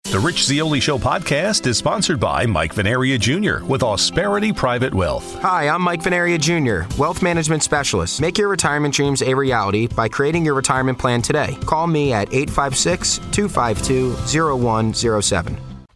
The Rich Zeoli Show podcast is sponsored by Mike Venaria Jr. with Ausperity Private Wealth. Hi, I'm Mike Venaria Jr., Wealth Management Specialist. Make your retirement dreams a reality by creating your retirement plan today. Call me at 856-252-0107.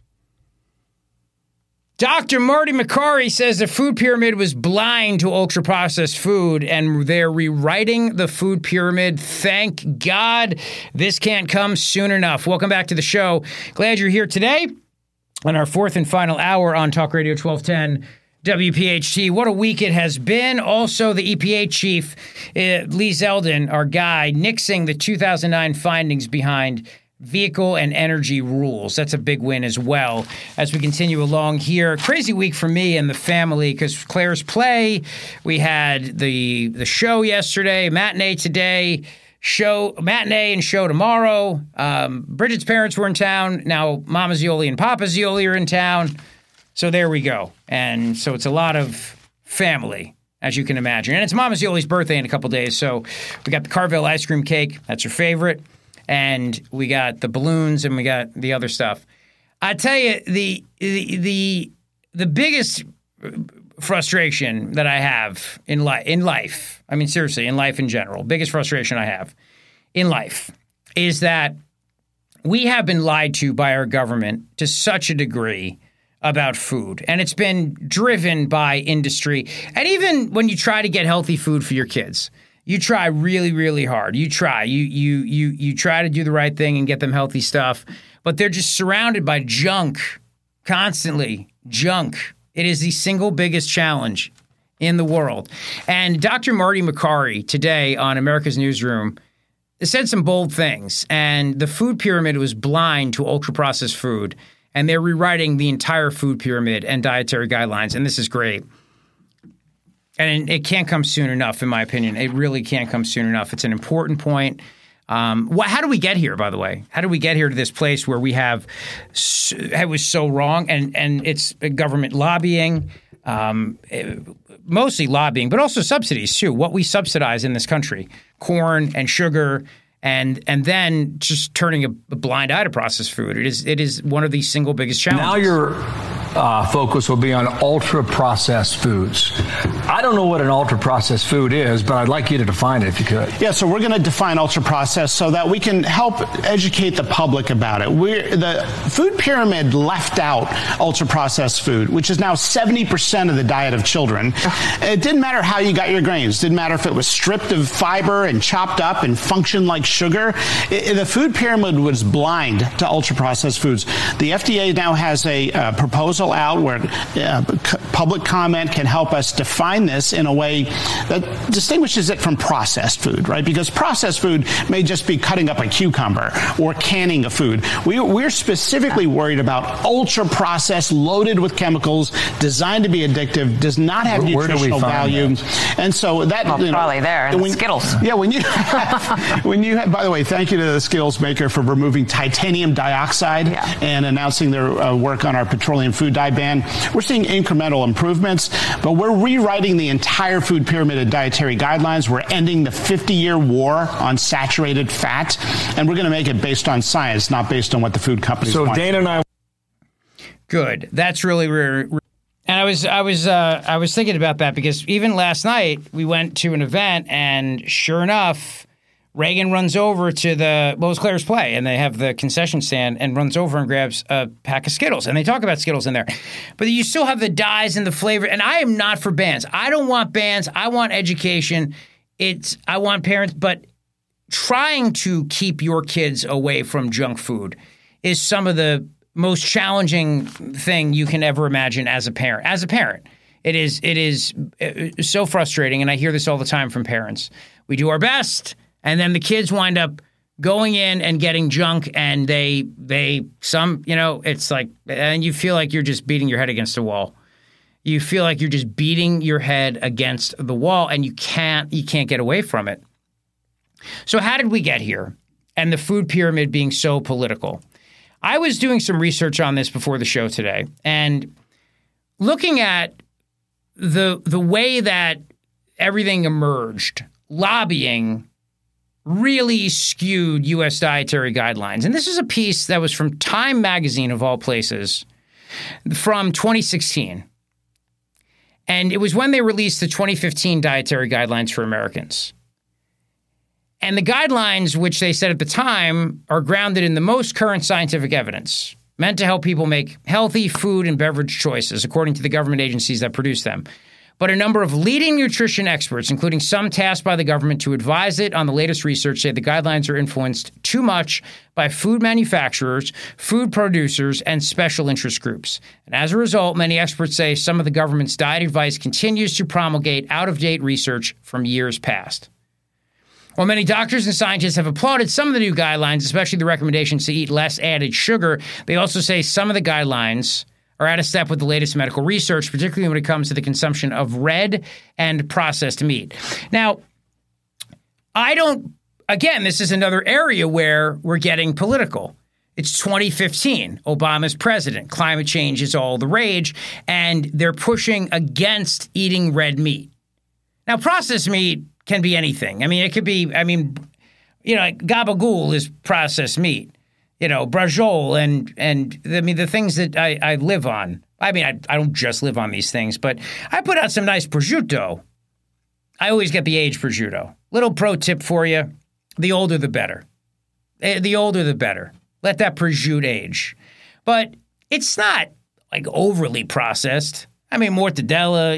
Dr. Marty Makary says the food pyramid was blind to ultra-processed food, and they're rewriting the food pyramid. Thank God this can't come soon enough. Welcome back to the show. Glad you're here today on our fourth and final hour on Talk Radio 1210 WPHT. What a week it has been. Also, the EPA chief, Lee Zeldin, our guy, nixing the 2009 findings behind vehicle and energy rules. That's a big win as well as we continue along here. Crazy week for me and the family because Claire's Play. We had the show yesterday, matinee today, matinee and show tomorrow. Bridget's parents were in town. Now Mama Zeoli and Papa Zeoli are in town. So there we go. And so it's a lot of family, as you can imagine. And it's Mama Zeoli's birthday in a couple days. So we got the Carvel ice cream cake. That's her favorite. And we got the balloons and we got the other stuff. I tell you, the biggest frustration that I have in life, I mean, seriously, in life in general, biggest frustration I have in life is that we have been lied to by our government to such a degree about food. And it's been driven by industry. And even when you try to get healthy food for your kids, you try really, really hard. You try. You try to do the right thing and get them healthy stuff, but they're just surrounded by junk, constantly junk. It is the single biggest challenge in the world. And Dr. Marty Makary today on America's Newsroom said some bold things, and the food pyramid was blind to ultra-processed food, and they're rewriting the entire food pyramid and dietary guidelines, and this is great. And it can't come soon enough, in my opinion. It really can't come soon enough. It's an important point. How do we get here, by the way? How do we get here to this place where we have it was so wrong and it's government lobbying, mostly lobbying, but also subsidies too. What we subsidize in this country, corn and sugar, and then just turning a blind eye to processed food. It is one of the single biggest challenges. Now your focus will be on ultra-processed foods. I don't know what an ultra-processed food is, but I'd like you to define it if you could. Yeah, so we're going to define ultra-processed so that we can help educate the public about it. The food pyramid left out ultra-processed food, which is now 70% of the diet of children. It didn't matter how you got your grains. It didn't matter if it was stripped of fiber and chopped up and functioned like sugar. The food pyramid was blind to ultra-processed foods. The FDA now has a proposal out where public comment can help us define this in a way that distinguishes it from processed food, right? Because processed food may just be cutting up a cucumber or canning a food. We're specifically worried about ultra-processed, loaded with chemicals, designed to be addictive, does not have nutritional value. And so that... probably there, and Skittles. Yeah, when you have, by the way, thank you to the Skittles maker for removing titanium dioxide and announcing their work on our petroleum food dye ban. We're seeing incremental improvements, but we're rewriting the entire food pyramid and dietary guidelines. We're ending the 50-year war on saturated fat, and we're going to make it based on science, not based on what the food companies want. So Dana and I... Good. That's really rare. And I was thinking about that because even last night we went to an event, and sure enough, Reagan runs over to it was Claire's Play, and they have the concession stand, and runs over and grabs a pack of Skittles. And they talk about Skittles in there. But you still have the dyes and the flavor. And I am not for bans. I don't want bans. I want education. I want parents. But trying to keep your kids away from junk food is some of the most challenging thing you can ever imagine as a parent. As a parent, it is so frustrating. And I hear this all the time from parents. We do our best. And then the kids wind up going in and getting junk, and it's like, and you feel like you're just beating your head against a wall. You feel like you're just beating your head against the wall, and you can't get away from it. So how did we get here? And the food pyramid being so political. I was doing some research on this before the show today, and looking at the way that everything emerged, lobbying really skewed U.S. dietary guidelines. And this is a piece that was from Time magazine, of all places, from 2016. And it was when they released the 2015 dietary guidelines for Americans. And the guidelines, which they said at the time, are grounded in the most current scientific evidence, meant to help people make healthy food and beverage choices, according to the government agencies that produce them. But a number of leading nutrition experts, including some tasked by the government to advise it on the latest research, say the guidelines are influenced too much by food manufacturers, food producers, and special interest groups. And as a result, many experts say some of the government's diet advice continues to promulgate out-of-date research from years past. While many doctors and scientists have applauded some of the new guidelines, especially the recommendations to eat less added sugar, they also say some of the guidelines are out of step with the latest medical research, particularly when it comes to the consumption of red and processed meat. Now, this is another area where we're getting political. It's 2015. Obama's president. Climate change is all the rage, and they're pushing against eating red meat. Now, processed meat can be anything. It could be, gabagool is processed meat. Brajol and the things that I live on. I don't just live on these things, but I put out some nice prosciutto. I always get the aged prosciutto. Little pro tip for you. The older, the better. The older, the better. Let that prosciutto age. But it's not like overly processed. Mortadella,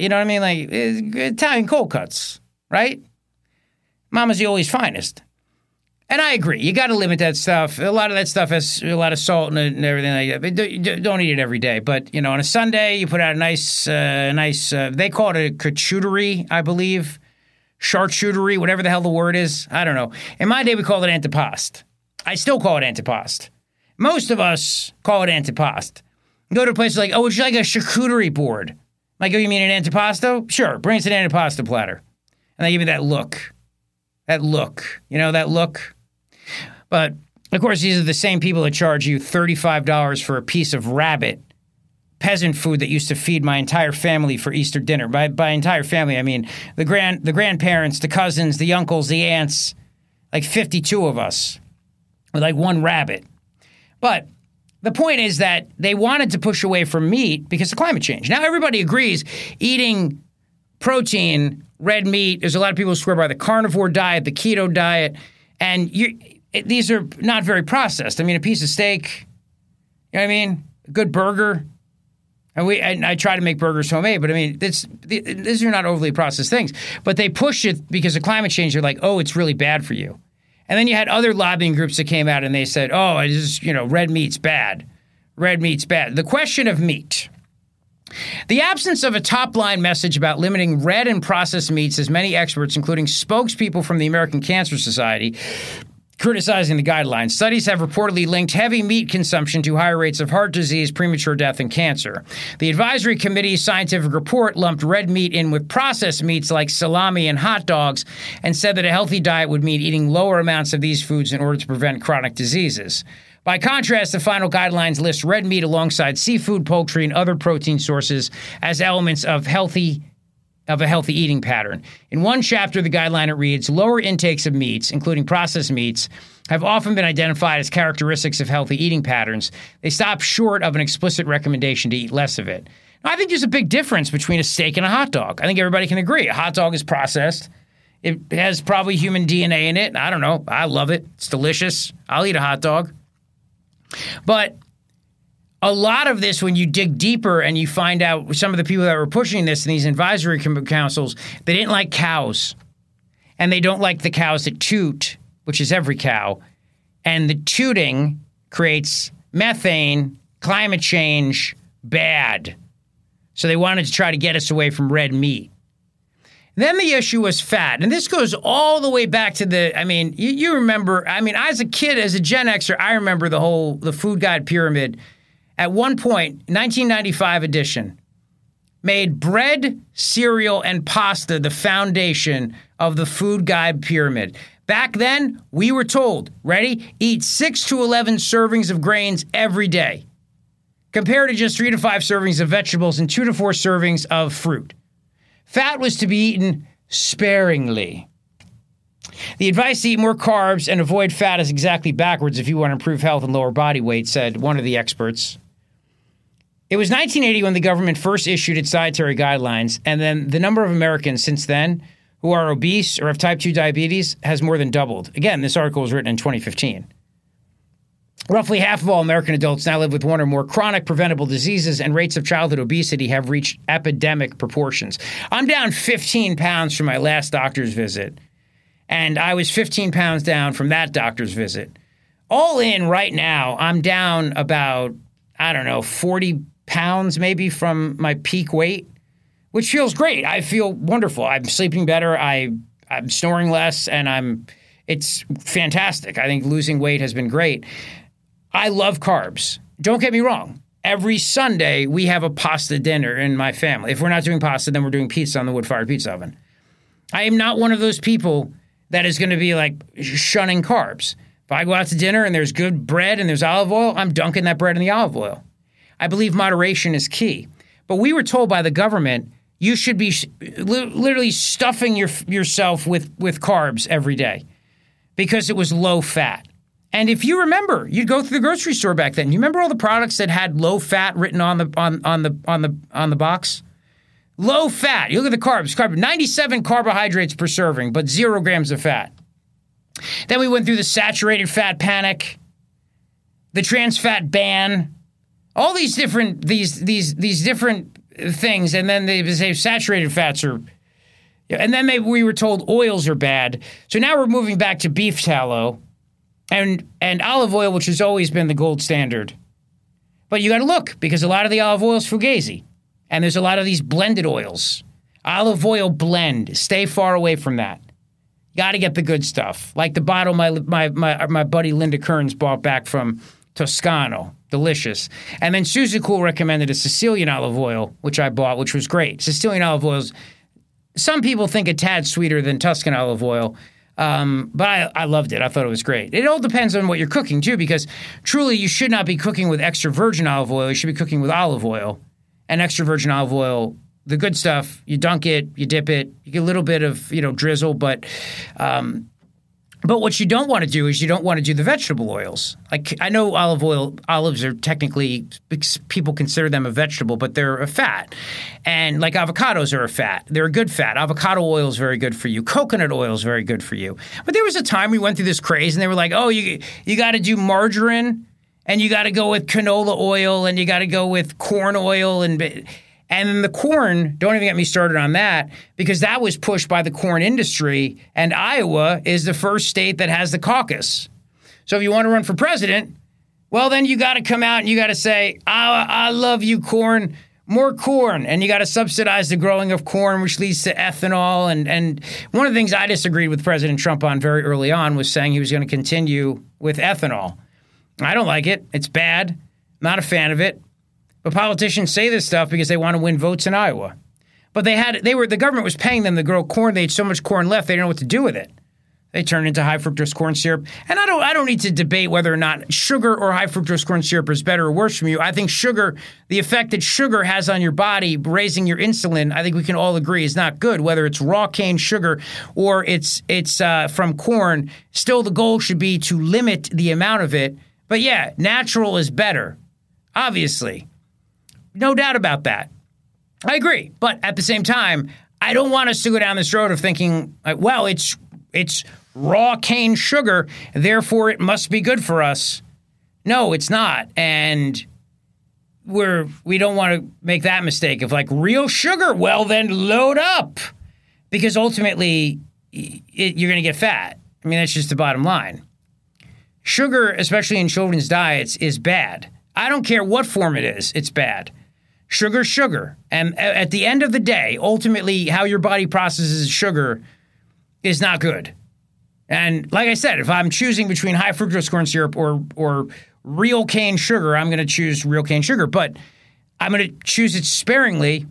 Italian cold cuts, right? Mama Zioli's finest. And I agree. You got to limit that stuff. A lot of that stuff has a lot of salt in it and everything like that. Don't eat it every day. But, on a Sunday, you put out a nice, they call it a charcuterie, I believe. Charcuterie, whatever the hell the word is. I don't know. In my day, we called it antipasto. I still call it antipasto. Most of us call it antipasto. Go to places like, would you like a charcuterie board? Like, you mean an antipasto? Sure, bring us an antipasto platter. And they give me that look. That look. That look? But, of course, these are the same people that charge you $35 for a piece of rabbit, peasant food that used to feed my entire family for Easter dinner. By entire family, I mean the grandparents, the cousins, the uncles, the aunts, like 52 of us with like one rabbit. But the point is that they wanted to push away from meat because of climate change. Now, everybody agrees eating protein, red meat, there's a lot of people who swear by the carnivore diet, the keto diet, and these are not very processed. A piece of steak, a good burger. And I try to make burgers homemade, but these are not overly processed things. But they push it because of climate change. They're like, it's really bad for you. And then you had other lobbying groups that came out and they said, red meat's bad. Red meat's bad. The question of meat. The absence of a top-line message about limiting red and processed meats has many experts, including spokespeople from the American Cancer Society, criticizing the guidelines. Studies have reportedly linked heavy meat consumption to higher rates of heart disease, premature death, and cancer. The advisory committee's scientific report lumped red meat in with processed meats like salami and hot dogs and said that a healthy diet would mean eating lower amounts of these foods in order to prevent chronic diseases. By contrast, the final guidelines list red meat alongside seafood, poultry, and other protein sources as elements of a healthy eating pattern. In one chapter of the guideline, it reads, lower intakes of meats, including processed meats, have often been identified as characteristics of healthy eating patterns. They stop short of an explicit recommendation to eat less of it. Now, I think there's a big difference between a steak and a hot dog. I think everybody can agree. A hot dog is processed. It has probably human DNA in it. I don't know. I love it. It's delicious. I'll eat a hot dog. But a lot of this, when you dig deeper and you find out some of the people that were pushing this in these advisory councils, they didn't like cows. And they don't like the cows that toot, which is every cow. And the tooting creates methane, climate change, bad. So they wanted to try to get us away from red meat. Then the issue was fat. And this goes all the way back to you remember, as a kid, as a Gen Xer, I remember the food guide pyramid. At one point, 1995 edition, made bread, cereal, and pasta the foundation of the food guide pyramid. Back then, we were told, ready, eat 6 to 11 servings of grains every day, compared to just 3 to 5 servings of vegetables and 2 to 4 servings of fruit. Fat was to be eaten sparingly. The advice to eat more carbs and avoid fat is exactly backwards if you want to improve health and lower body weight, said one of the experts. It was 1980 when the government first issued its dietary guidelines, and then the number of Americans since then who are obese or have type 2 diabetes has more than doubled. Again, this article was written in 2015. Roughly half of all American adults now live with one or more chronic preventable diseases, and rates of childhood obesity have reached epidemic proportions. I'm down 15 pounds from my last doctor's visit, and I was 15 pounds down from that doctor's visit. All in right now, I'm down about, 40 pounds maybe from my peak weight, which feels great. I feel wonderful. I'm sleeping better. I'm snoring less, and it's fantastic. I think losing weight has been great. I love carbs. Don't get me wrong. Every Sunday, we have a pasta dinner in my family. If we're not doing pasta, then we're doing pizza on the wood-fired pizza oven. I am not one of those people that is going to be like shunning carbs. If I go out to dinner and there's good bread and there's olive oil, I'm dunking that bread in the olive oil. I believe moderation is key. But we were told by the government you should be literally stuffing yourself with carbs every day because it was low fat. And if you remember, you'd go through the grocery store back then. You remember all the products that had low fat written on the box? Low fat. You look at the carbs. 97 carbohydrates per serving, but 0 grams of fat. Then we went through the saturated fat panic, the trans fat ban, all these different these different things, and then they say saturated fats are. And then we were told oils are bad. So now we're moving back to beef tallow. And olive oil, which has always been the gold standard. But you got to look, because a lot of the olive oil is Fugazi. And there's a lot of these blended oils. Olive oil blend. Stay far away from that. Got to get the good stuff. Like the bottle my buddy Linda Kearns bought back from Toscano. Delicious. And then Suzy Cool recommended a Sicilian olive oil, which I bought, which was great. Sicilian olive oil is, some people think a tad sweeter than Tuscan olive oil. But I loved it. I thought it was great. It all depends on what you're cooking, too, because truly you should not be cooking with extra virgin olive oil. You should be cooking with olive oil. And extra virgin olive oil, the good stuff, you dunk it, you dip it, you get a little bit of, drizzle. But what you don't want to do is you don't want to do the vegetable oils. Like, I know olives are technically, people consider them a vegetable, but they're a fat. And like avocados are a fat. They're a good fat. Avocado oil is very good for you. Coconut oil is very good for you. But there was a time we went through this craze and they were like, oh, you got to do margarine and you got to go with canola oil and you got to go with corn oil and the corn, don't even get me started on that, because that was pushed by the corn industry, and Iowa is the first state that has the caucus. So if you want to run for president, well, then you got to come out and you got to say, I love you, corn, more corn. And you got to subsidize the growing of corn, which leads to ethanol. And one of the things I disagreed with President Trump on very early on was saying he was going to continue with ethanol. I don't like it. It's bad. Not a fan of it. But politicians say this stuff because they want to win votes in Iowa. But the government was paying them to grow corn. They had so much corn left, they didn't know what to do with it. They turned into high fructose corn syrup. And I don't need to debate whether or not sugar or high fructose corn syrup is better or worse for you. I think sugar, the effect that sugar has on your body, raising your insulin, I think we can all agree is not good. Whether it's raw cane sugar or it's from corn, still the goal should be to limit the amount of it. But yeah, natural is better, obviously. No doubt about that. I agree. But at the same time, I don't want us to go down this road of thinking, like, well, it's raw cane sugar, therefore it must be good for us. No, it's not. And we don't want to make that mistake of like real sugar. Well, then load up, because ultimately you're going to get fat. I mean, that's just the bottom line. Sugar, especially in children's diets, is bad. I don't care what form it is. It's bad. Sugar's sugar. And at the end of the day, ultimately, how your body processes sugar is not good. And like I said, if I'm choosing between high fructose corn syrup or real cane sugar, I'm going to choose real cane sugar. But I'm going to choose it sparingly.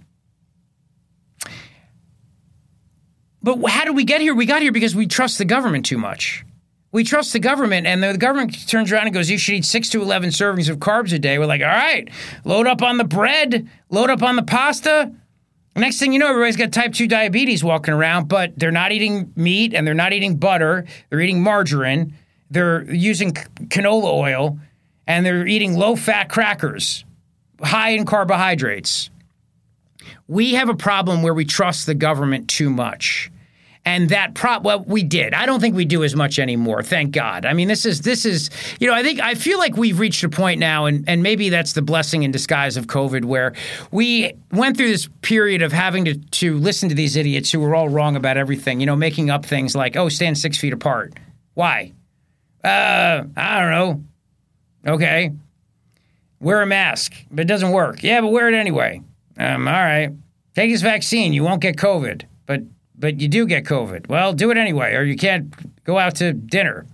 But how did we get here? We got here because we trust the government too much. We trust the government, and the government turns around and goes, you should eat 6 to 11 servings of carbs a day. We're like, all right, load up on the bread, load up on the pasta. Next thing you know, everybody's got type 2 diabetes walking around, but they're not eating meat and they're not eating butter. They're eating margarine. They're using canola oil and they're eating low-fat crackers, high in carbohydrates. We have a problem where we trust the government too much. And we did. I don't think we do as much anymore, thank God. I mean, this is, I feel like we've reached a point now, and maybe that's the blessing in disguise of COVID, where we went through this period of having to listen to these idiots who were all wrong about everything, making up things like, stand 6 feet apart. Why? I don't know. Okay. Wear a mask, but it doesn't work. Yeah, but wear it anyway. All right. Take this vaccine. You won't get COVID, but you do get COVID. Well, do it anyway, or you can't go out to dinner.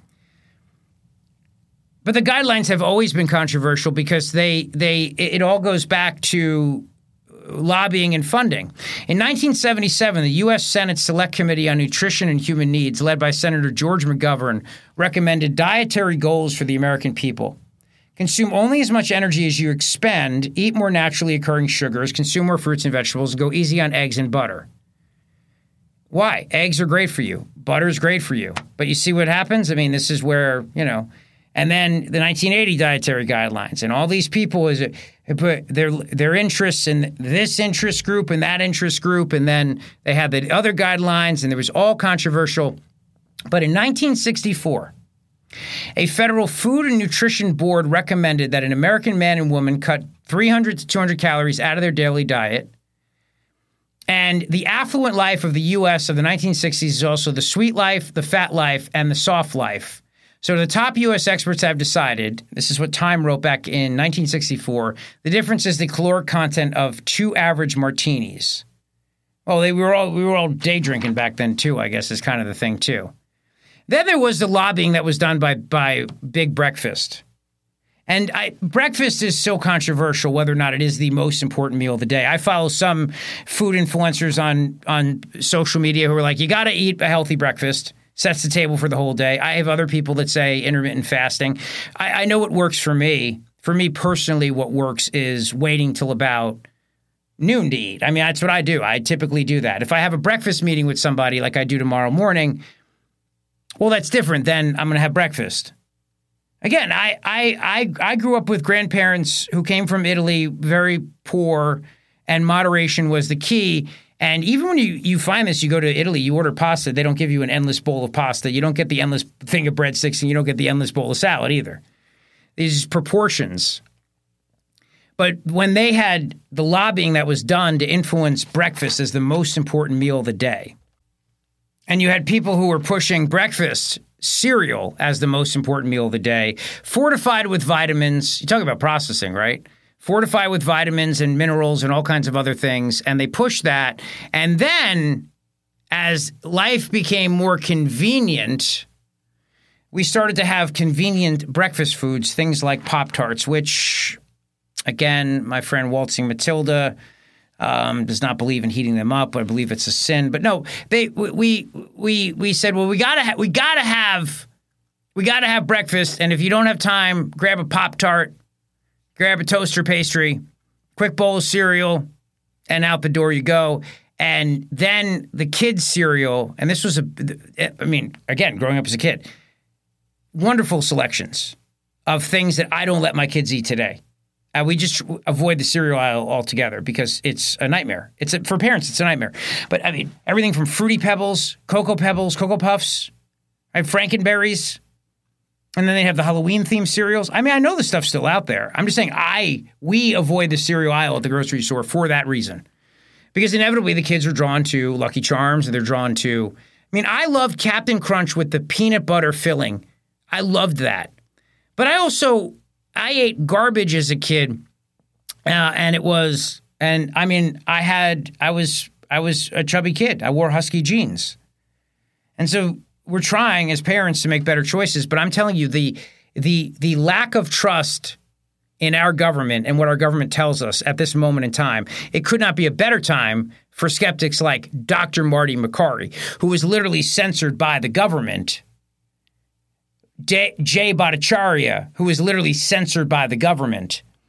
But the guidelines have always been controversial because it all goes back to lobbying and funding. In 1977, the U.S. Senate Select Committee on Nutrition and Human Needs, led by Senator George McGovern, recommended dietary goals for the American people. Consume only as much energy as you expend, eat more naturally occurring sugars, consume more fruits and vegetables, and go easy on eggs and butter. Why? Eggs are great for you. Butter is great for you. But you see what happens? I mean, this is where, and then the 1980 dietary guidelines and all these people put their interests in this interest group and that interest group. And then they had the other guidelines and there was all controversial. But in 1964, a federal Food and Nutrition Board recommended that an American man and woman cut 300 to 200 calories out of their daily diet. And the affluent life of the U.S. of the 1960s is also the sweet life, the fat life, and the soft life. So the top U.S. experts have decided, this is what Time wrote back in 1964, the difference is the caloric content of 2 average martinis. Well, we were all day drinking back then too, I guess, is kind of the thing too. Then there was the lobbying that was done by Big Breakfast. And breakfast is so controversial whether or not it is the most important meal of the day. I follow some food influencers on social media who are like, you got to eat a healthy breakfast, sets the table for the whole day. I have other people that say intermittent fasting. I know what works for me. For me personally, what works is waiting till about noon to eat. I mean, that's what I do. I typically do that. If I have a breakfast meeting with somebody like I do tomorrow morning, well, that's different. Then I'm going to have breakfast. Again, I grew up with grandparents who came from Italy, very poor, and moderation was the key. And even when you find this, you go to Italy, you order pasta, they don't give you an endless bowl of pasta. You don't get the endless thing of breadsticks, and you don't get the endless bowl of salad either. These proportions. But when they had the lobbying that was done to influence breakfast as the most important meal of the day, and you had people who were pushing breakfast cereal as the most important meal of the day, fortified with vitamins. You talk about processing, right? Fortified with vitamins and minerals and all kinds of other things. And they pushed that. And then as life became more convenient, we started to have convenient breakfast foods, things like Pop-Tarts, which, again, my friend Waltzing Matilda does not believe in heating them up. I believe it's a sin. But no, we said, well, we gotta have breakfast. And if you don't have time, grab a Pop-Tart, grab a toaster pastry, quick bowl of cereal, and out the door you go. And then the kids' cereal, and this was again, growing up as a kid, wonderful selections of things that I don't let my kids eat today. We just avoid the cereal aisle altogether because it's a nightmare. For parents, it's a nightmare. But I mean, everything from Fruity Pebbles, Cocoa Puffs, right, Frankenberries, and then they have the Halloween-themed cereals. I mean, I know the stuff's still out there. I'm just saying we avoid the cereal aisle at the grocery store for that reason. Because inevitably the kids are drawn to Lucky Charms, and they're drawn to – I mean, I loved Captain Crunch with the peanut butter filling. I loved that. But I ate garbage as a kid, and it was, and I mean, I was a chubby kid. I wore husky jeans, and so we're trying as parents to make better choices. But I'm telling you, the lack of trust in our government and what our government tells us at this moment in time, it could not be a better time for skeptics like Dr. Marty Makary, who was literally censored by the government. Jay Bhattacharya, who was literally censored by the government.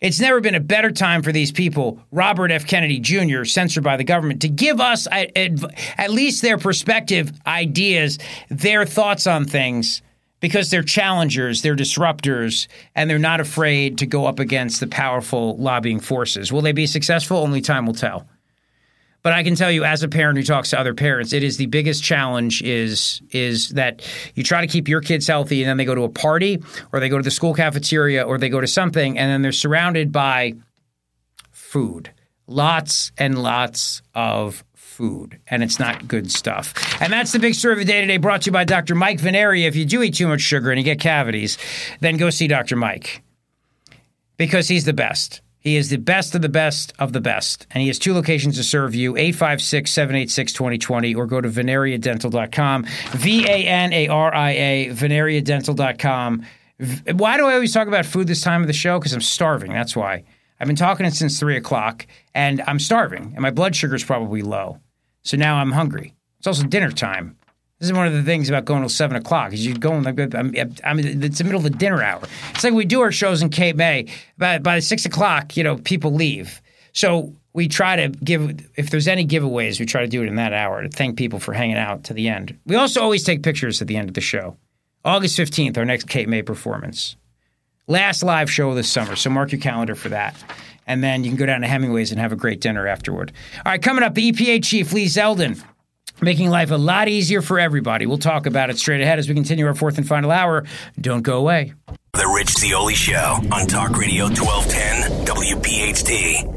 It's never been a better time for these people, Robert F. Kennedy Jr., censored by the government, to give us at least their perspective, ideas, their thoughts on things, because they're challengers, they're disruptors, and they're not afraid to go up against the powerful lobbying forces. Will they be successful? Only time will tell. But I can tell you, as a parent who talks to other parents, it is the biggest challenge is that you try to keep your kids healthy, and then they go to a party, or they go to the school cafeteria, or they go to something, and then they're surrounded by food. Lots and lots of food, and it's not good stuff. And that's the big story of the day today, brought to you by Dr. Mike Venneri. If you do eat too much sugar and you get cavities, then go see Dr. Mike, because he's the best. He is the best of the best of the best, and he has 2 locations to serve you, 856-786-2020, or go to VenneriaDental.com, VANARIA, VenneriaDental.com. Why do I always talk about food this time of the show? Because I'm starving, that's why. I've been talking it since 3 o'clock, and I'm starving, and my blood sugar is probably low. So now I'm hungry. It's also dinner time. This is one of the things about going till 7 o'clock. Is you go, it's the middle of the dinner hour. It's like we do our shows in Cape May. By 6 o'clock, people leave. So we try to give, if there's any giveaways, we try to do it in that hour to thank people for hanging out to the end. We also always take pictures at the end of the show. August 15th, our next Cape May performance. Last live show of the summer, so mark your calendar for that. And then you can go down to Hemingway's and have a great dinner afterward. All right, coming up, the EPA chief, Lee Zeldin, making life a lot easier for everybody. We'll talk about it straight ahead as we continue our fourth and final hour. Don't go away. The Rich Zeoli Show on Talk Radio 1210 WPHT.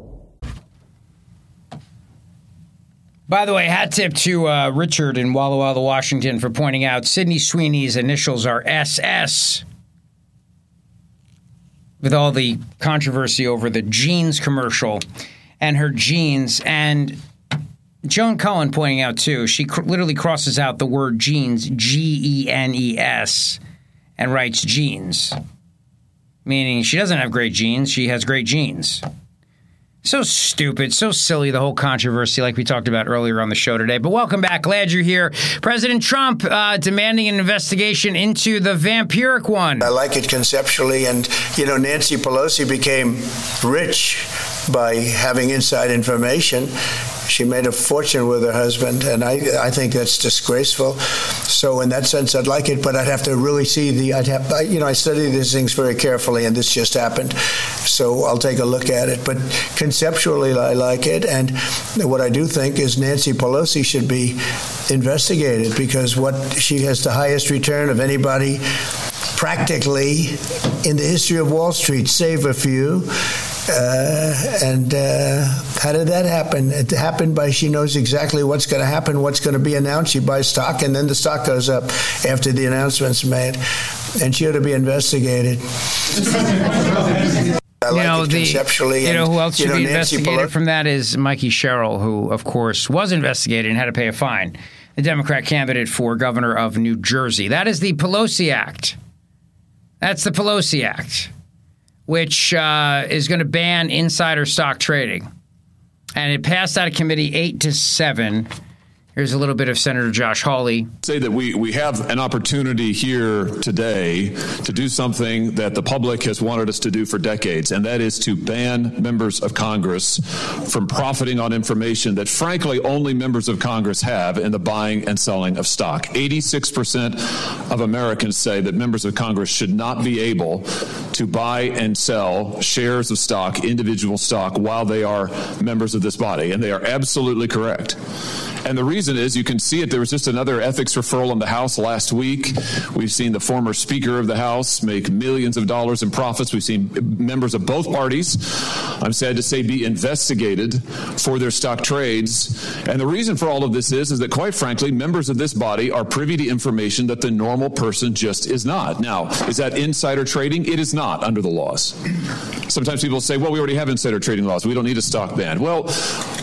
By the way, hat tip to Richard in Walla Walla, Washington, for pointing out Sydney Sweeney's initials are SS. With all the controversy over the jeans commercial and her jeans. And Joan Cullen pointing out, too, she literally crosses out the word jeans, G-E-N-E-S, and writes jeans, meaning she doesn't have great genes, she has great genes. So stupid, so silly, the whole controversy like we talked about earlier on the show today. But welcome back. Glad you're here. President Trump demanding an investigation into the vampiric one. I like it conceptually. And, Nancy Pelosi became rich by having inside information. She made a fortune with her husband, and I think that's disgraceful. So in that sense, I'd like it, but I'd have to really see I study these things very carefully, and this just happened. So I'll take a look at it. But conceptually, I like it. And what I do think is Nancy Pelosi should be investigated, because she has the highest return of anybody practically in the history of Wall Street, save a few. How did that happen? It happened by she knows exactly what's going to happen, what's going to be announced. She buys stock, and then the stock goes up after the announcement's made. And she ought to be investigated. Conceptually. Who else should be investigated from that is Mikey Sherrill, who, of course, was investigated and had to pay a fine. The Democrat candidate for governor of New Jersey. That is the Pelosi Act. That's the Pelosi Act, which is going to ban insider stock trading. And it passed out of committee 8-7. Here's a little bit of Senator Josh Hawley. Say that we have an opportunity here today to do something that the public has wanted us to do for decades, and that is to ban members of Congress from profiting on information that, frankly, only members of Congress have in the buying and selling of stock. 86% of Americans say that members of Congress should not be able to buy and sell shares of stock, individual stock, while they are members of this body, and they are absolutely correct. And the reason is, you can see it, there was just another ethics referral in the House last week. We've seen the former Speaker of the House make millions of dollars in profits. We've seen members of both parties, I'm sad to say, be investigated for their stock trades. And the reason for all of this is that, quite frankly, members of this body are privy to information that the normal person just is not. Now, is that insider trading? It is not under the laws. Sometimes people say, well, we already have insider trading laws. We don't need a stock ban. Well,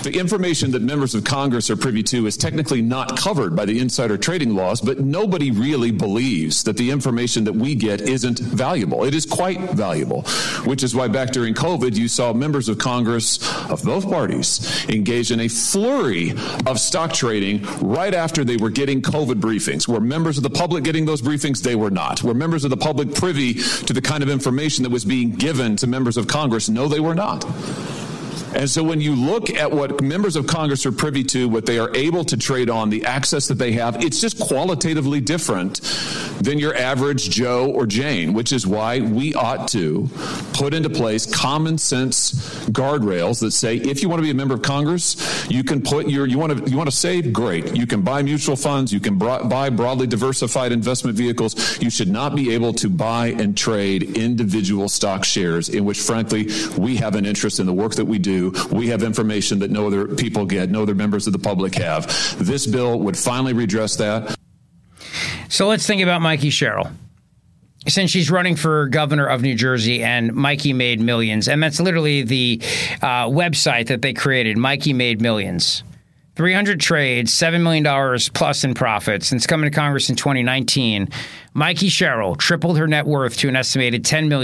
The information that members of Congress are privy to is technically not covered by the insider trading laws, but nobody really believes that the information that we get isn't valuable. It is quite valuable, which is why back during COVID, you saw members of Congress of both parties engage in a flurry of stock trading right after they were getting COVID briefings. Were members of the public getting those briefings? They were not. Were members of the public privy to the kind of information that was being given to members of Congress? No, they were not. And so when you look at what members of Congress are privy to, what they are able to trade on, the access that they have, it's just qualitatively different than your average Joe or Jane, which is why we ought to put into place common sense guardrails that say, if you want to be a member of Congress, you can put you want to save, great. You can buy mutual funds. You can buy broadly diversified investment vehicles. You should not be able to buy and trade individual stock shares in which, frankly, we have an interest in the work that we do. We have information that no other people get, no other members of the public have. This bill would finally redress that. So let's think about Mikey Sherrill. Since she's running for governor of New Jersey, and Mikey Made Millions, and that's literally the website that they created, Mikey Made Millions. 300 trades, $7 million plus in profits. Since coming to Congress in 2019, Mikey Sherrill tripled her net worth to an estimated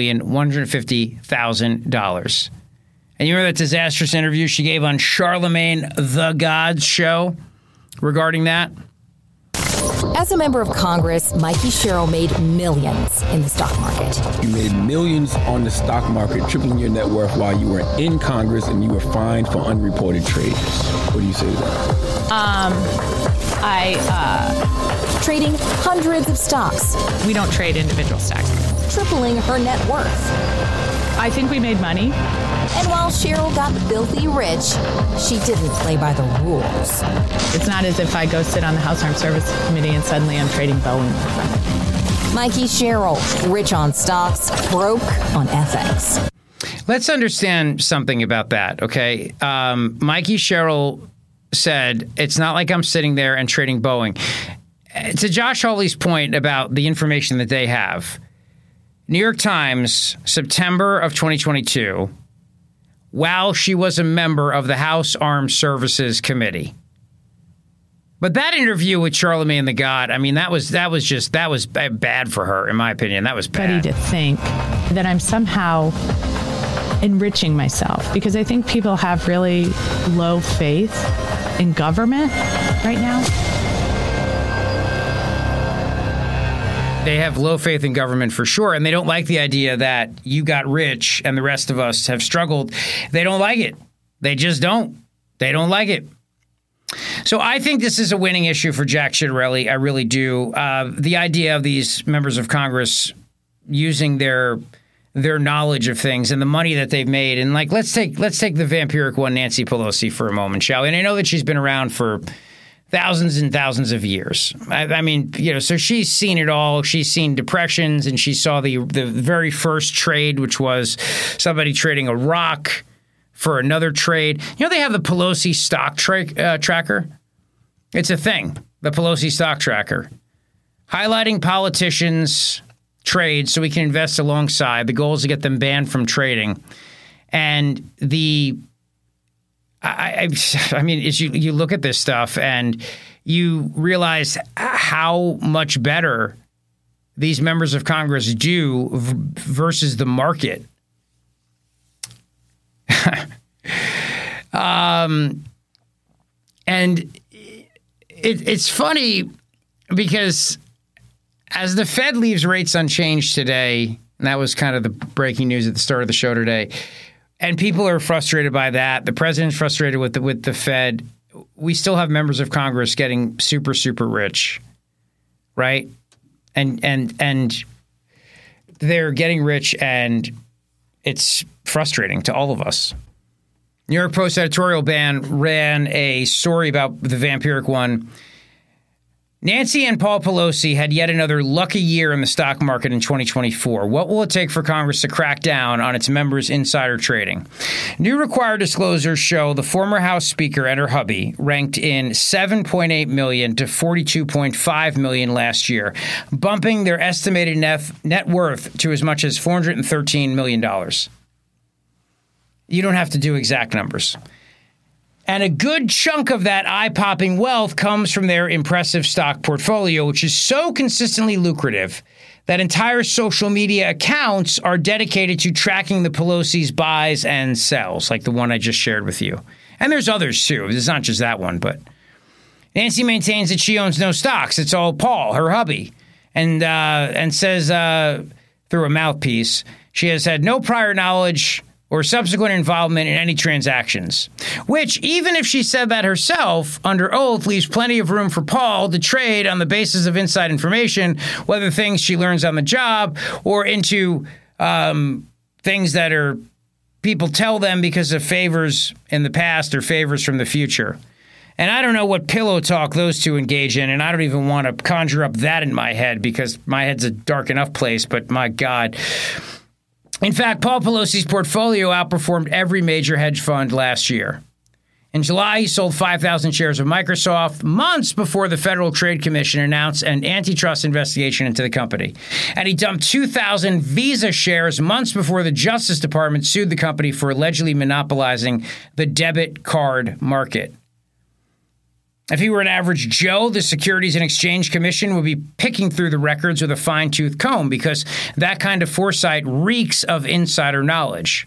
$10,150,000. And you remember that disastrous interview she gave on Charlemagne the God's show regarding that? As a member of Congress, Mikey Sherrill made millions in the stock market. You made millions on the stock market, tripling your net worth while you were in Congress and you were fined for unreported trades. What do you say to that? Trading hundreds of stocks. We don't trade individual stocks. Tripling her net worth. I think we made money. And while Sherrill got filthy rich, she didn't play by the rules. It's not as if I go sit on the House Armed Services Committee and suddenly I'm trading Boeing. Mikey Sherrill, rich on stocks, broke on FX. Let's understand something about that, okay? Mikey Sherrill said, it's not like I'm sitting there and trading Boeing. To Josh Hawley's point about the information that they have, New York Times, September of 2022, while she was a member of the House Armed Services Committee. But that interview with Charlemagne the God, I mean, that was bad for her, in my opinion. That was bad. To think that I'm somehow enriching myself, because I think people have really low faith in government right now. They have low faith in government for sure, and they don't like the idea that you got rich and the rest of us have struggled. They don't like it. They just don't. They don't like it. So I think this is a winning issue for Jack Ciattarelli. I really do. The idea of these members of Congress using their knowledge of things and the money that they've made, and like let's take the vampiric one, Nancy Pelosi, for a moment, shall we? And I know that she's been around for thousands and thousands of years. I mean, so she's seen it all. She's seen depressions, and she saw the very first trade, which was somebody trading a rock for another trade. They have the Pelosi stock tracker. It's a thing, the Pelosi stock tracker, highlighting politicians' trades so we can invest alongside. The goal is to get them banned from trading. And I mean, as you look at this stuff and you realize how much better these members of Congress do versus the market. And it's funny because as the Fed leaves rates unchanged today, and that was kind of the breaking news at the start of the show today, and people are frustrated by that. The president's frustrated with the Fed. We still have members of Congress getting super, super rich, right? And they're getting rich, and it's frustrating to all of us. New York Post editorial ban ran a story about the vampiric one. Nancy and Paul Pelosi had yet another lucky year in the stock market in 2024. What will it take for Congress to crack down on its members' insider trading? New required disclosures show the former House Speaker and her hubby ranked in $7.8 million to $42.5 million last year, bumping their estimated net worth to as much as $413 million. You don't have to do exact numbers. And a good chunk of that eye-popping wealth comes from their impressive stock portfolio, which is so consistently lucrative that entire social media accounts are dedicated to tracking the Pelosi's buys and sells, like the one I just shared with you. And there's others, too. It's not just that one, but Nancy maintains that she owns no stocks. It's all Paul, her hubby, and says through a mouthpiece, she has had no prior knowledge or subsequent involvement in any transactions, which, even if she said that herself, under oath, leaves plenty of room for Paul to trade on the basis of inside information, whether things she learns on the job or into things that are people tell them because of favors in the past or favors from the future. And I don't know what pillow talk those two engage in, and I don't even want to conjure up that in my head because my head's a dark enough place, but my God. In fact, Paul Pelosi's portfolio outperformed every major hedge fund last year. In July, he sold 5,000 shares of Microsoft months before the Federal Trade Commission announced an antitrust investigation into the company. And he dumped 2,000 Visa shares months before the Justice Department sued the company for allegedly monopolizing the debit card market. If he were an average Joe, the Securities and Exchange Commission would be picking through the records with a fine-tooth comb because that kind of foresight reeks of insider knowledge.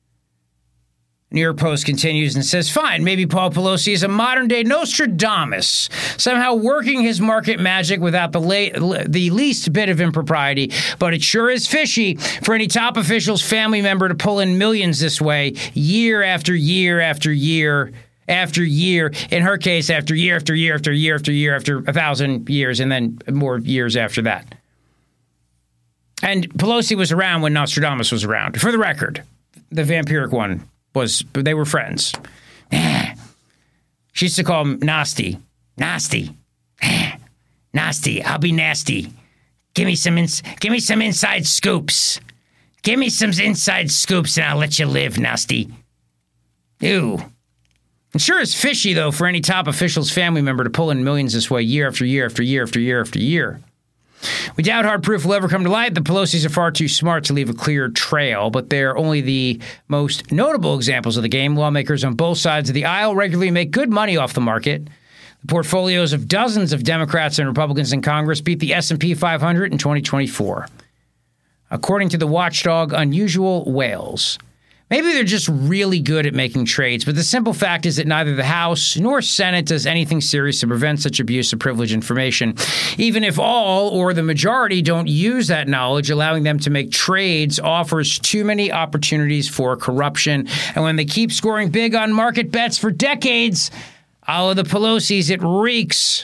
New York Post continues and says, fine, maybe Paul Pelosi is a modern-day Nostradamus, somehow working his market magic without the least bit of impropriety, but it sure is fishy for any top official's family member to pull in millions this way, year after year after year after year, in her case, after year after year after year after year after 1,000 years, and then more years after that. And Pelosi was around when Nostradamus was around. For the record, the vampiric one they were friends. She used to call him Nasty. Nasty. Nasty. I'll be nasty. Give me some inside scoops. Give me some inside scoops and I'll let you live, Nasty. Ew. It sure is fishy, though, for any top official's family member to pull in millions this way year after year after year after year after year. We doubt hard proof will ever come to light. The Pelosi's are far too smart to leave a clear trail, but they're only the most notable examples of the game. Lawmakers on both sides of the aisle regularly make good money off the market. The portfolios of dozens of Democrats and Republicans in Congress beat the S&P 500 in 2024. According to the watchdog Unusual Whales. Maybe they're just really good at making trades, but the simple fact is that neither the House nor Senate does anything serious to prevent such abuse of privileged information, even if all or the majority don't use that knowledge. Allowing them to make trades offers too many opportunities for corruption. And when they keep scoring big on market bets for decades, all of the Pelosi's, it reeks.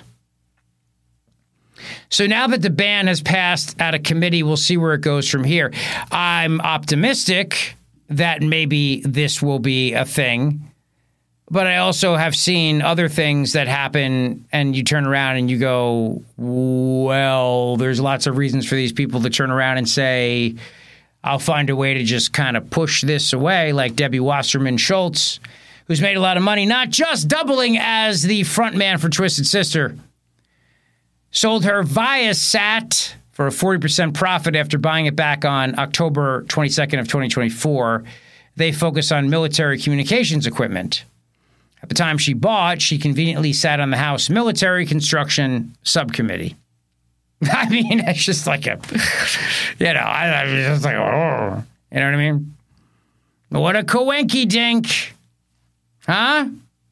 So now that the ban has passed out of committee, we'll see where it goes from here. I'm optimistic that maybe this will be a thing. But I also have seen other things that happen and you turn around and you go, well, there's lots of reasons for these people to turn around and say, I'll find a way to just kind of push this away, like Debbie Wasserman Schultz, who's made a lot of money, not just doubling as the front man for Twisted Sister. Sold her Viasat for a 40% profit after buying it back on October 22nd of 2024. They focus on military communications equipment. At the time she bought, she conveniently sat on the House Military Construction Subcommittee. I mean, it's just like I just like, oh, you know what I mean? What a coinky dink, huh?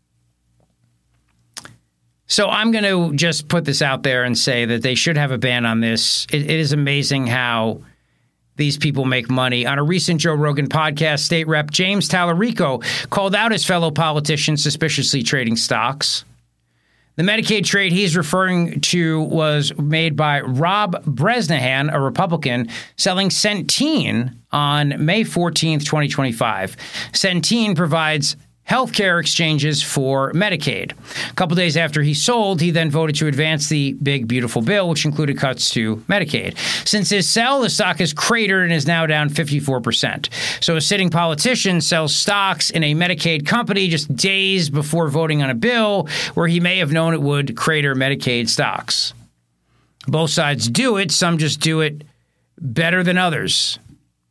So I'm going to just put this out there and say that they should have a ban on this. It is amazing how these people make money. On a recent Joe Rogan podcast, State Rep James Tallarico called out his fellow politicians suspiciously trading stocks. The Medicaid trade he's referring to was made by Rob Bresnahan, a Republican, selling Centene on May 14th, 2025. Centene provides healthcare exchanges for Medicaid. A couple days after he sold, he then voted to advance the big, beautiful bill, which included cuts to Medicaid. Since his sell, the stock has cratered and is now down 54%. So a sitting politician sells stocks in a Medicaid company just days before voting on a bill where he may have known it would crater Medicaid stocks. Both sides do it. Some just do it better than others.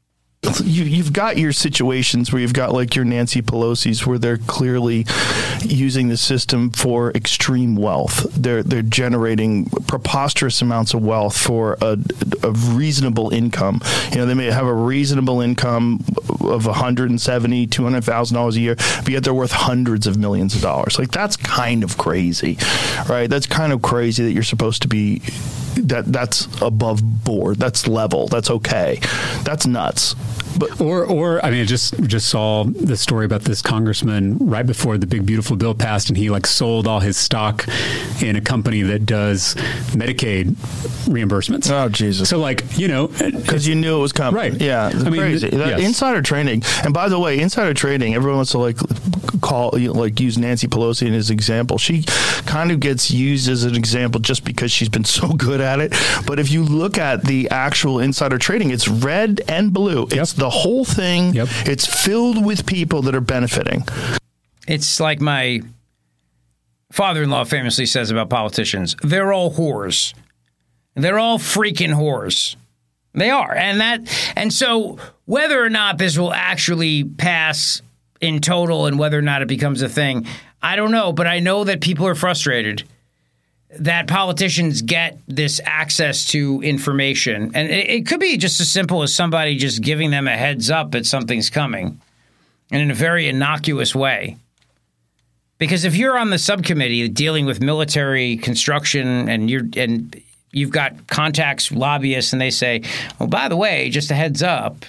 You've got your situations where you've got like your Nancy Pelosi's where they're clearly using the system for extreme wealth. They're generating preposterous amounts of wealth for a reasonable income. They may have a reasonable income of $170,000, $200,000 a year, but yet they're worth hundreds of millions of dollars. Like, that's kind of crazy, right? That's kind of crazy that you're supposed to be that's above board. That's level. That's okay. That's nuts. But or I mean, I just saw the story about this congressman right before the big beautiful bill passed, and he sold all his stock in a company that does Medicaid reimbursements. Oh, Jesus! So because you knew it was coming, right? Yeah, it's crazy. Yes. Insider trading, and by the way, insider trading. Everyone wants to use Nancy Pelosi in his example. She kind of gets used as an example just because she's been so good at it. But if you look at the actual insider trading, it's red and blue. It's the whole thing. Yep. It's filled with people that are benefiting. It's like my father-in-law famously says about politicians. They're all whores. They're all freaking whores. They are. And so whether or not this will actually pass in total and whether or not it becomes a thing, I don't know. But I know that people are frustrated that politicians get this access to information. And it could be just as simple as somebody just giving them a heads up that something's coming, and in a very innocuous way. Because if you're on the subcommittee dealing with military construction and you've got contacts, lobbyists, and they say, well, by the way, just a heads up,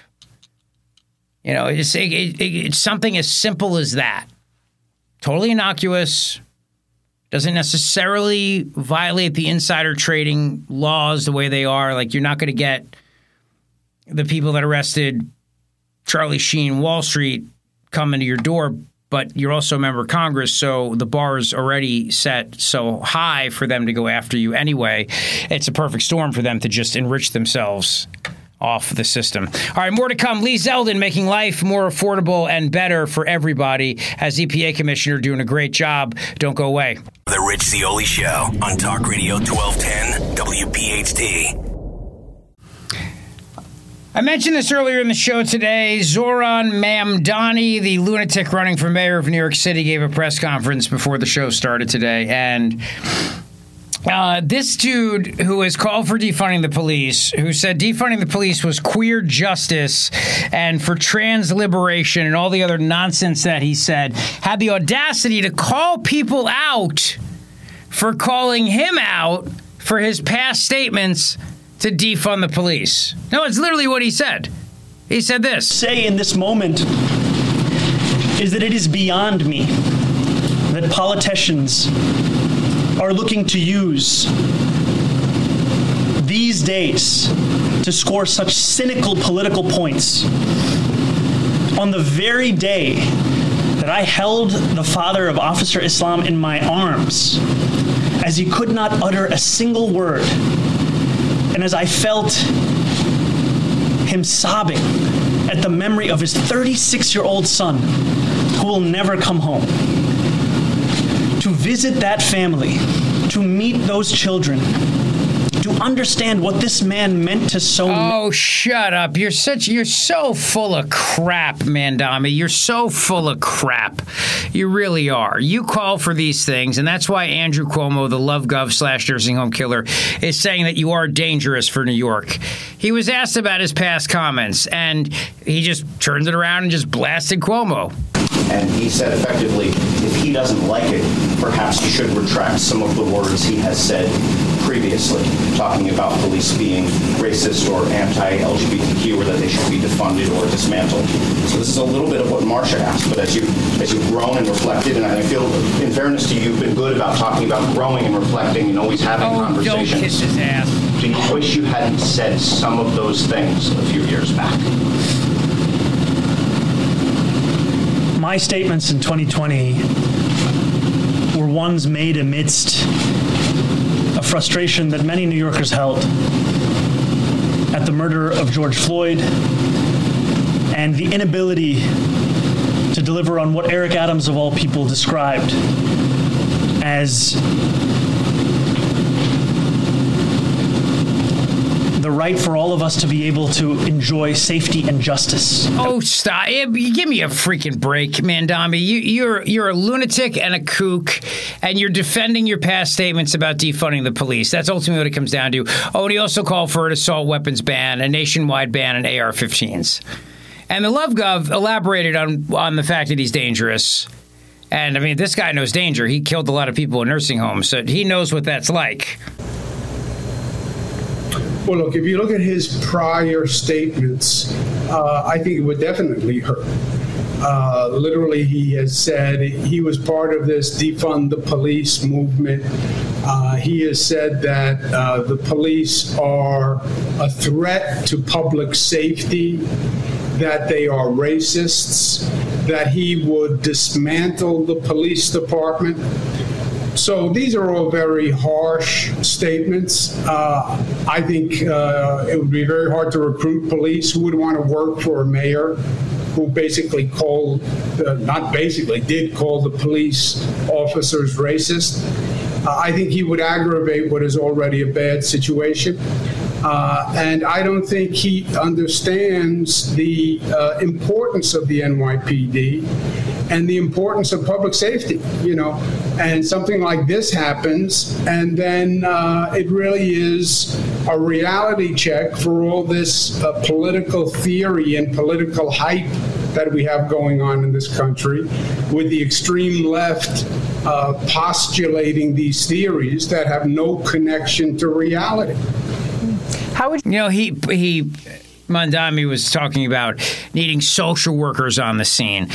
it's something as simple as that. Totally innocuous. Doesn't necessarily violate the insider trading laws the way they are. Like, you're not going to get the people that arrested Charlie Sheen, Wall Street, coming to your door, but you're also a member of Congress, so the bar is already set so high for them to go after you anyway. It's a perfect storm for them to just enrich themselves off the system. All right, more to come. Lee Zeldin making life more affordable and better for everybody as EPA Commissioner, doing a great job. Don't go away. The Rich Zeoli Show on Talk Radio 1210 WPHT. I mentioned this earlier in the show today. Zoran Mamdani, the lunatic running for mayor of New York City, gave a press conference before the show started today. And this dude who has called for defunding the police, who said defunding the police was queer justice and for trans liberation and all the other nonsense that he said, had the audacity to call people out for calling him out for his past statements to defund the police. No, it's literally what he said. He said this. Say in this moment is that it is beyond me that politicians are looking to use these days to score such cynical political points on the very day that I held the father of Officer Islam in my arms as he could not utter a single word, and as I felt him sobbing at the memory of his 36-year-old son who will never come home. To visit that family, to meet those children, to understand what this man meant to so many. Oh, shut up. You're so full of crap, Mamdani. You're so full of crap. You really are. You call for these things, and that's why Andrew Cuomo, the LoveGov/nursing home killer, is saying that you are dangerous for New York. He was asked about his past comments, and he just turned it around and just blasted Cuomo. And he said effectively, if he doesn't like it, perhaps he should retract some of the words he has said previously, talking about police being racist or anti-LGBTQ, or that they should be defunded or dismantled. So this is a little bit of what Marsha asked, but as you've grown and reflected, and I feel, in fairness to you, you've been good about talking about growing and reflecting and always having conversations. Don't kiss his ass. Do you wish you hadn't said some of those things a few years back? My statements in 2020 were ones made amidst a frustration that many New Yorkers held at the murder of George Floyd and the inability to deliver on what Eric Adams, of all people, described as the right for all of us to be able to enjoy safety and justice. Oh, stop. Give me a freaking break, Mandami. You're a lunatic and a kook, and you're defending your past statements about defunding the police. That's ultimately what it comes down to. Oh, and he also called for an assault weapons ban, a nationwide ban on AR-15s. And the LoveGov elaborated on the fact that he's dangerous. And, I mean, this guy knows danger. He killed a lot of people in nursing homes, so he knows what that's like. Well, look, if you look at his prior statements, I think it would definitely hurt. Literally, he has said he was part of this defund the police movement. He has said that the police are a threat to public safety, that they are racists, that he would dismantle the police department. So these are all very harsh statements. I think it would be very hard to recruit police. Who would want to work for a mayor who basically did call the police officers racist? I think he would aggravate what is already a bad situation. And I don't think he understands the importance of the NYPD and the importance of public safety, and something like this happens, and then it really is a reality check for all this political theory and political hype that we have going on in this country, with the extreme left postulating these theories that have no connection to reality. How would Mandami was talking about needing social workers on the scene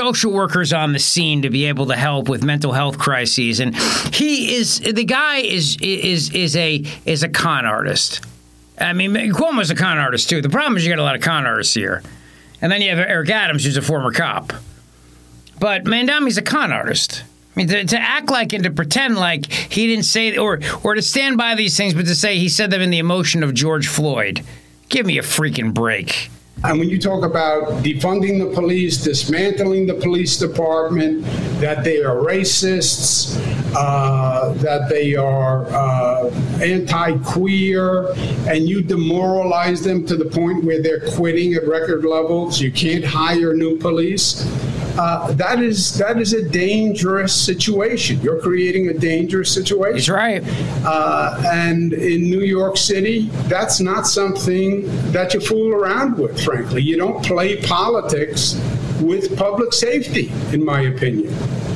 to be able to help with mental health crises, and the guy is a con artist. I mean, Cuomo's a con artist too. The problem is you got a lot of con artists here, and then you have Eric Adams, who's a former cop. But Mandami's a con artist. I mean, to act like and to pretend like he didn't say, or to stand by these things, but to say he said them in the emotion of George Floyd. Give me a freaking break. And when you talk about defunding the police, dismantling the police department, that they are racists, that they are anti-queer, and you demoralize them to the point where they're quitting at record levels, you can't hire new police. That is a dangerous situation. You're creating a dangerous situation. He's right. And in New York City, that's not something that you fool around with, frankly. You don't play politics with public safety, in my opinion.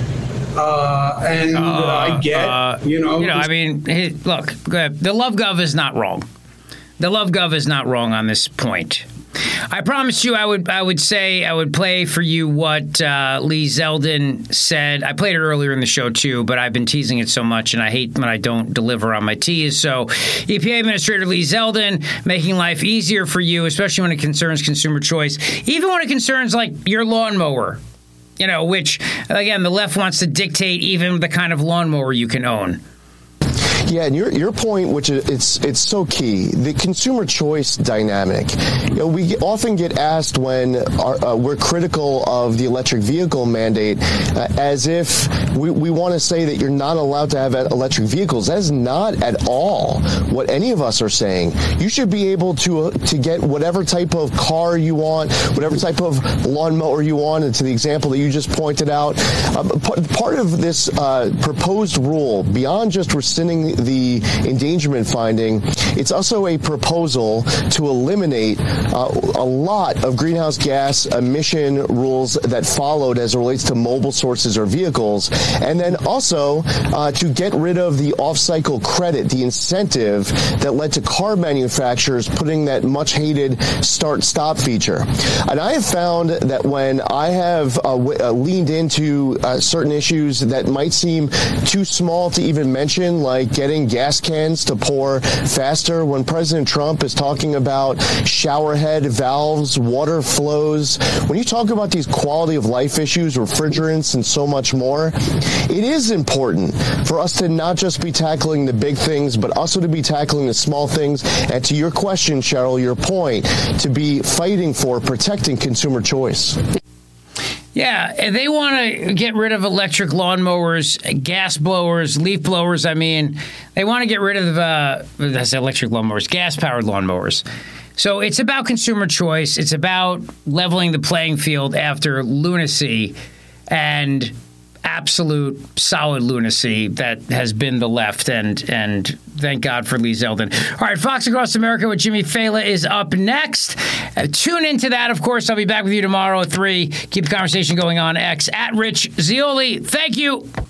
I get, I mean, look, the LoveGov is not wrong. The LoveGov is not wrong on this point. I promised you I would play for you what Lee Zeldin said. I played it earlier in the show, too, but I've been teasing it so much, and I hate when I don't deliver on my tease. So EPA Administrator Lee Zeldin making life easier for you, especially when it concerns consumer choice, even when it concerns, like, your lawnmower, which, again, the left wants to dictate even the kind of lawnmower you can own. Yeah, and your point, which it's so key, the consumer choice dynamic. We often get asked when we're critical of the electric vehicle mandate, as if we want to say that you're not allowed to have electric vehicles. That is not at all what any of us are saying. You should be able to get whatever type of car you want, whatever type of lawnmower you want. And to the example that you just pointed out, part of this proposed rule, beyond just rescinding the endangerment finding, it's also a proposal to eliminate a lot of greenhouse gas emission rules that followed as it relates to mobile sources or vehicles, and then also to get rid of the off-cycle credit, the incentive that led to car manufacturers putting that much-hated start-stop feature. And I have found that when I have leaned into certain issues that might seem too small to even mention, like getting gas cans to pour faster, when President Trump is talking about shower head valves, water flows, when you talk about these quality of life issues, refrigerants, and so much more, it is important for us to not just be tackling the big things, but also to be tackling the small things. And to your question, Cheryl, your point, to be fighting for protecting consumer choice. Yeah, and they want to get rid of electric lawnmowers, gas blowers, leaf blowers. I mean, they want to get rid of that's electric lawnmowers, gas-powered lawnmowers. So it's about consumer choice. It's about leveling the playing field after lunacy and absolute solid lunacy that has been the left, and thank God for Lee Zeldin. All right, Fox Across America with Jimmy Fallon is up next. Tune into that, of course. I'll be back with you tomorrow at 3. Keep the conversation going on X, at Rich Zeoli. Thank you.